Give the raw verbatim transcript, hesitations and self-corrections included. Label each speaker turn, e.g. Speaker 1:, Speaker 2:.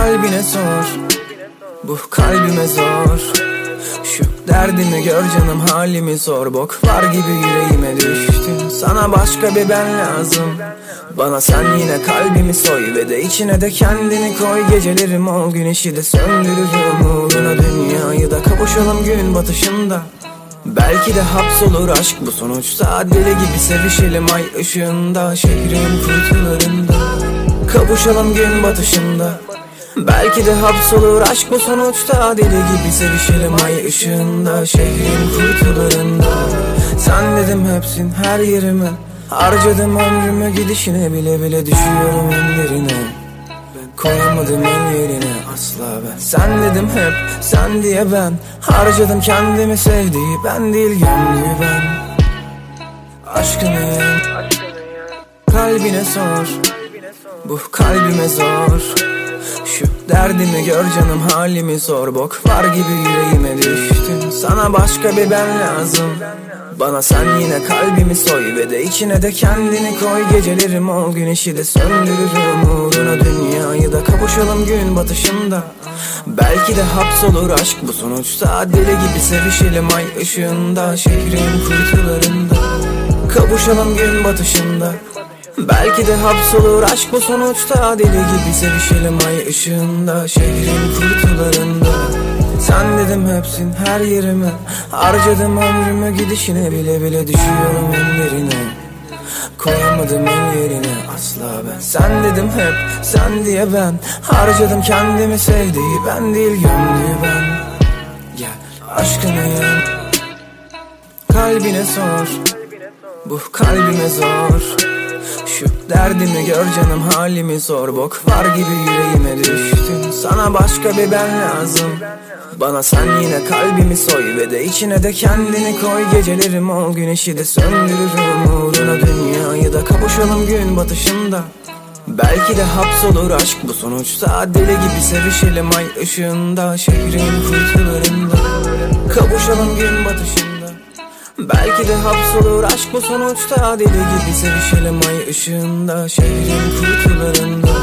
Speaker 1: Kalbine sor, bu kalbime zor. Şu derdimi gör canım, halimi sor. Bok var gibi yüreğime düştün. Sana başka bir ben lazım. Bana sen yine kalbimi soy ve de içine de kendini koy. Gecelerim ol, güneşi de söndürürüm uğruna dünyayı da. Kavuşalım gün batışında, belki de hapsolur aşk bu sonuçta. Deli gibi sevişelim ay ışığında, şehrin fırtınalarında. Kavuşalım gün batışında, belki de hapsolur aşk bu sonuçta. Deli gibi sevişelim ay ışığında, şehrin fırtınalarında. Sen dedim hepsin her yerime, harcadım ömrümü gidişine. Bile bile düşüyorum ellerine, koyamadım el yerine asla ben. Sen dedim hep sen diye ben, harcadım kendimi sevdiği ben değil gönlü ben. Aşkını kalbine sor, bu kalbime zor. Şu derdimi gör canım, halimi sor. Bok var gibi yüreğime düştün. Sana başka bir ben lazım. Bana sen yine kalbimi soy ve de içine de kendini koy. Gecelerim ol, güneşi de söndürürüm uğruna dünyayı da. Kavuşalım gün batışında, belki de hapsolur aşk bu sonuçta. Deli gibi sevişelim ay ışığında, şehrin fırtınalarında. Kavuşalım gün batışında, belki de hapsolur aşk bu sonuçta. Deli gibi sevişelim ay ışığında, şehrin fırtınalarında. Sen dedim hepsin her yerime, harcadım ömrümü gidişine. Bile bile düşüyorum ellerine, koyamadım el yerine asla ben. Sen dedim hep sen diye ben, harcadım kendimi sevdiği ben değil gönlü ben. Gel aşkına yan, kalbine sor, bu kalbime zor. Şu derdimi gör canım, halimi sor. Bok var gibi yüreğime düştün. Sana başka bir ben lazım. Bana sen yine kalbimi soy ve de içine de kendini koy. Gecelerim ol, güneşi de söndürürüm uğruna dünyayı da. Kavuşalım gün batışında, belki de hapsolur aşk bu sonuçta. Deli gibi sevişelim ay ışığında, şehrin fırtınalarında. Kavuşalım gün batışında, belki de hapsolur aşk bu sonuçta. Deli gibi sevişelim ay ışığında, şehrin fırtınalarında.